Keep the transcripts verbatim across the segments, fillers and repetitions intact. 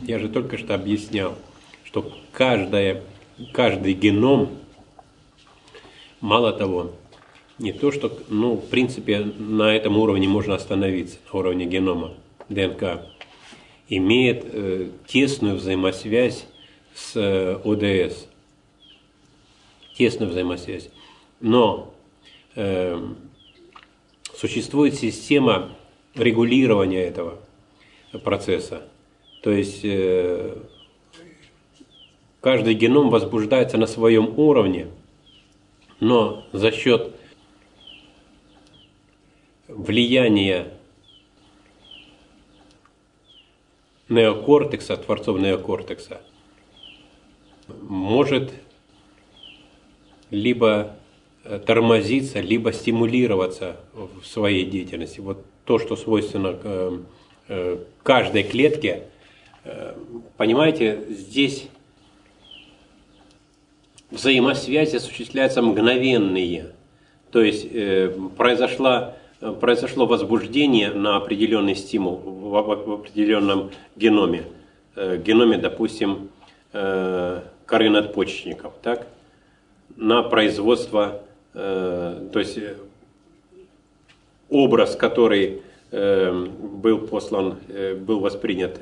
Я же только что объяснял, что каждая, каждый геном, мало того, не то, что, ну, в принципе, на этом уровне можно остановиться, на уровне генома, ДНК, имеет э, тесную взаимосвязь с э, ОДС. Тесную взаимосвязь. Но э, существует система регулирования этого процесса. То есть э, каждый геном возбуждается на своем уровне, но за счет влияния неокортекса, творцов неокортекса, может либо тормозиться, либо стимулироваться в своей деятельности. Вот то, что свойственно каждой клетке, понимаете, здесь взаимосвязи осуществляются мгновенные. То есть произошла, произошло возбуждение на определенный стимул в определенном геноме. Геноме, допустим, коры надпочечников, так? На производство, то есть образ, который был послан, был воспринят,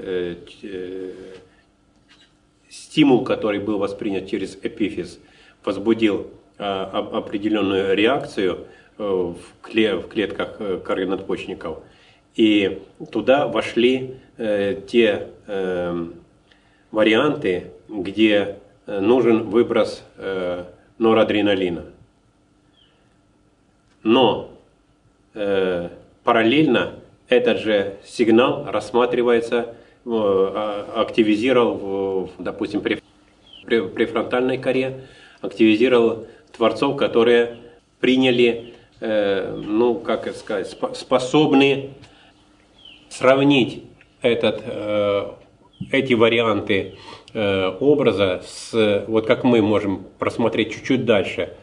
стимул, который был воспринят через эпифиз, возбудил определенную реакцию в клетках коры надпочечников. И туда вошли те варианты, где нужен выброс норадреналина. Но э, параллельно этот же сигнал рассматривается, э, активизировал, допустим, при, при префронтальной коре, активизировал творцов, которые приняли, э, ну, как сказать, способны сравнить этот, э, эти варианты образа с, вот как мы можем просмотреть чуть-чуть дальше,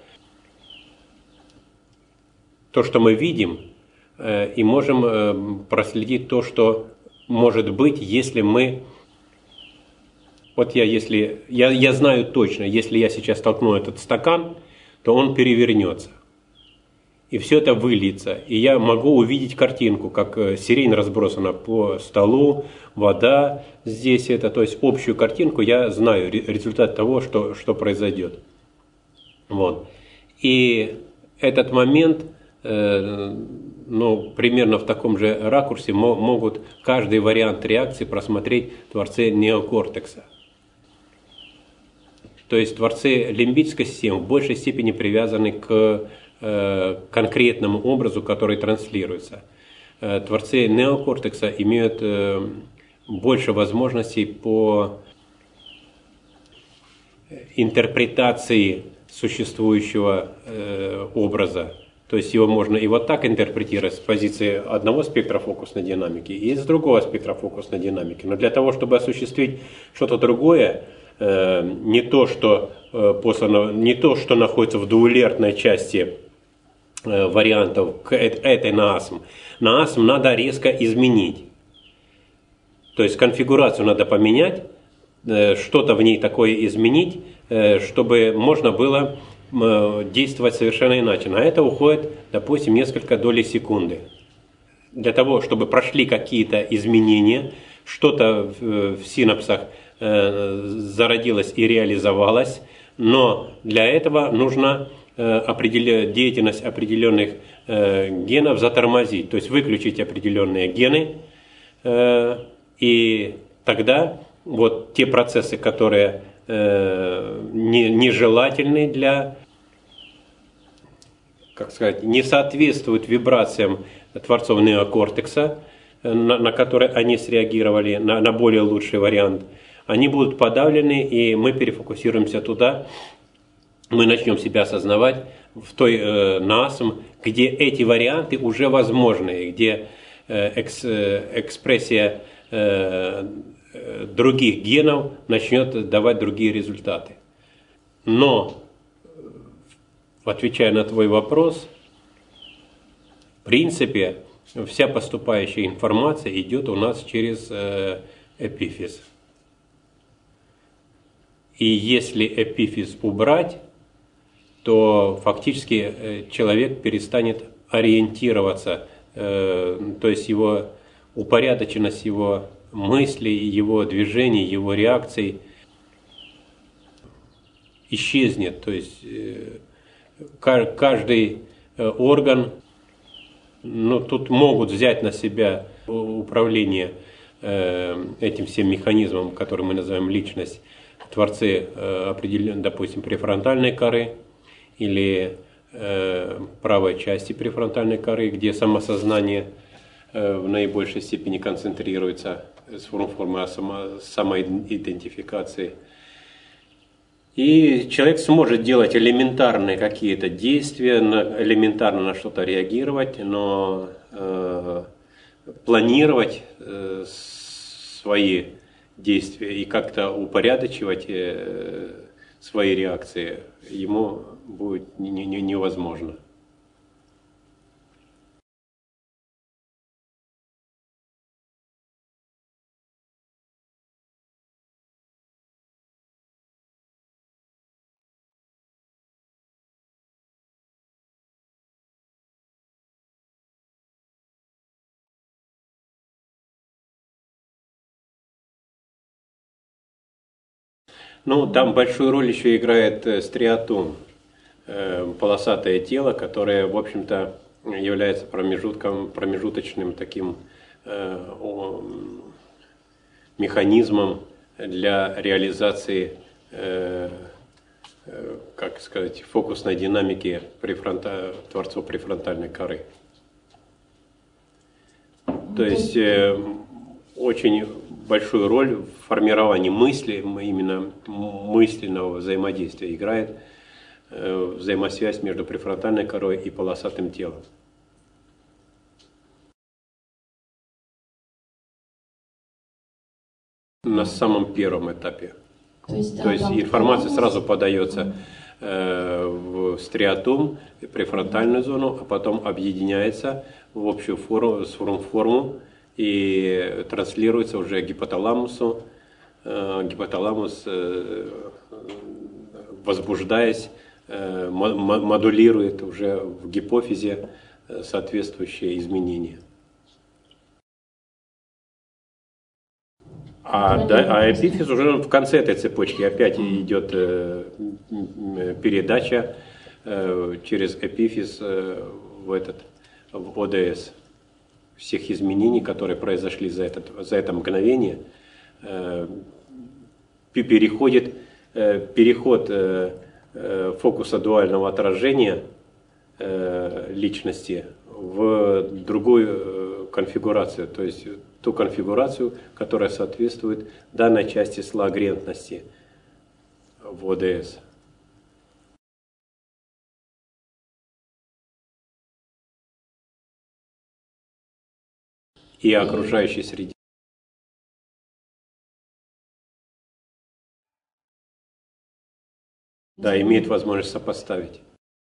то, что мы видим, и можем проследить то, что может быть, если мы, вот я, если, я, я знаю точно, если я сейчас толкну этот стакан, то он перевернется. И все это выльется. И я могу увидеть картинку, как сирень разбросана по столу, вода здесь это. То есть общую картинку я знаю, результат того, что, что произойдет. Вот. И этот момент, э, ну, примерно в таком же ракурсе могут каждый вариант реакции просмотреть творцы неокортекса. То есть творцы лимбической системы в большей степени привязаны к конкретному образу, который транслируется. Творцы неокортекса имеют больше возможностей по интерпретации существующего образа. То есть его можно и вот так интерпретировать с позиции одного спектра фокусной динамики и с другого спектра фокусной динамики. Но для того, чтобы осуществить что-то другое, не то, что послано, не то, что находится в дуалертной части вариантов к этой НААСМ. НААСМ надо резко изменить. То есть конфигурацию надо поменять, что-то в ней такое изменить, чтобы можно было действовать совершенно иначе. На это уходит, допустим, несколько долей секунды. Для того, чтобы прошли какие-то изменения, что-то в синапсах зародилось и реализовалось, но для этого нужно определя... деятельность определенных э, генов затормозить, то есть выключить определенные гены, э, и тогда вот те процессы, которые э, не, нежелательны для, как сказать, не соответствуют вибрациям творцов неокортекса, на, на которые они среагировали, на, на более лучший вариант, они будут подавлены, и мы перефокусируемся туда. Мы начнем себя осознавать в той э, НААСМ, где эти варианты уже возможны, где э, экс, э, экспрессия э, других генов начнет давать другие результаты. Но, отвечая на твой вопрос, в принципе, вся поступающая информация идет у нас через э, эпифиз. И если эпифиз убрать, то фактически человек перестанет ориентироваться, то есть его упорядоченность его мыслей, его движений, его реакций исчезнет. То есть каждый орган, ну, тут могут взять на себя управление этим всем механизмом, который мы называем личность, творцы, определен, допустим, префронтальной коры или правой части префронтальной коры, где самосознание в наибольшей степени концентрируется с формы самоидентификации. И человек сможет делать элементарные какие-то действия, элементарно на что-то реагировать, но э, планировать э, свои действия и как-то упорядочивать э, свои реакции ему будет не, не, невозможно. Ну, там большую роль еще играет стриатум, полосатое тело, которое, в общем-то, является промежутком, промежуточным таким механизмом для реализации, как сказать, фокусной динамики префронта... творцов префронтальной коры. То есть очень большую роль в формировании мысли, именно мысленного взаимодействия играет взаимосвязь между префронтальной корой и полосатым телом. На самом первом этапе. То есть, То есть информация сразу подается э, в стриатум, префронтальную зону, а потом объединяется в общую форму, форму и транслируется уже гипоталамусу. Э, гипоталамус, э, возбуждаясь, э, модулирует уже в гипофизе соответствующие изменения. А, да, а эпифиз уже в конце этой цепочки опять идет э, передача э, через эпифиз э, в, этот, в ОДС. Всех изменений, которые произошли за, этот, за это мгновение, э, переходит, э, переход э, э, фокуса дуального отражения э, личности в другую э, конфигурацию, то есть ту конфигурацию, которая соответствует данной части слоагрентности в ОДС. И окружающей среде. Да, имеет возможность сопоставить.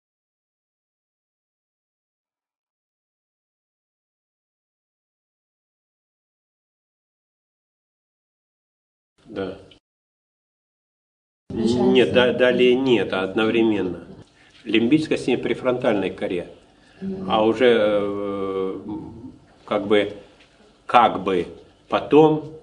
Да. Нет, да, далее нет, а одновременно. Лимбическая система префронтальной коре, а уже э, как бы, как бы потом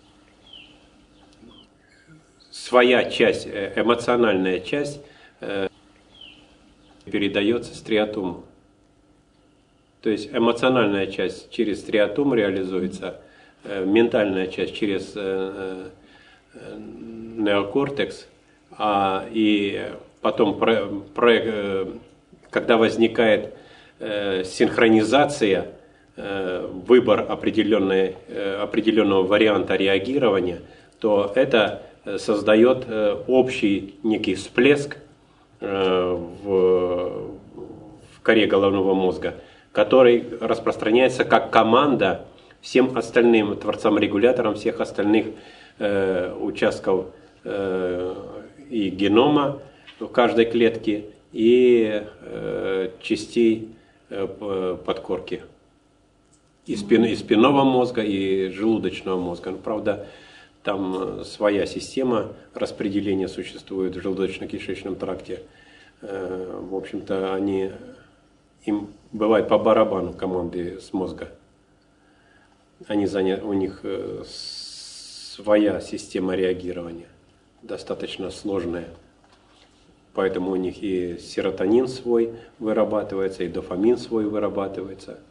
своя часть, эмоциональная часть э, передается стриатуму. То есть эмоциональная часть через стриатум реализуется, э, ментальная часть через э, неокортекс, а, и потом, про, про, когда возникает э, синхронизация, э, выбор определенной, э, определенного варианта реагирования, то это создает э, общий некий всплеск э, в, в коре головного мозга, который распространяется как команда всем остальным творцам-регуляторам всех остальных э, участков э, и генома в каждой клетке, и э, частей э, подкорки, и, спин, и спинного мозга, и желудочного мозга. Ну, правда, Там своя система распределения существует в желудочно-кишечном тракте. В общем-то, они, им бывает по барабану команды с мозга. Они заняты, у них своя система реагирования, достаточно сложная. Поэтому у них и серотонин свой вырабатывается, и дофамин свой вырабатывается.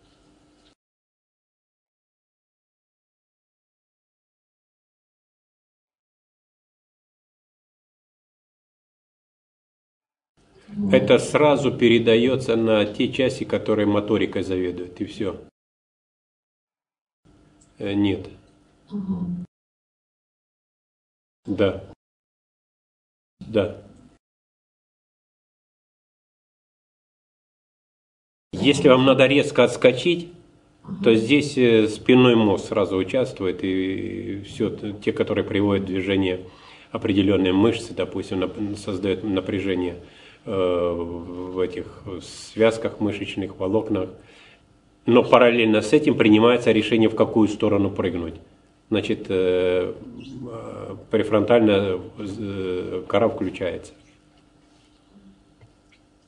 Это сразу передается на те части, которые моторикой заведуют, и все. Нет. Угу. Да. Да. Если вам надо резко отскочить, то здесь спинной мозг сразу участвует, и все, те, которые приводят в движение определенные мышцы, допустим, создают напряжение в этих связках мышечных, волокнах. Но параллельно с этим принимается решение, в какую сторону прыгнуть. Значит, префронтальная кора включается.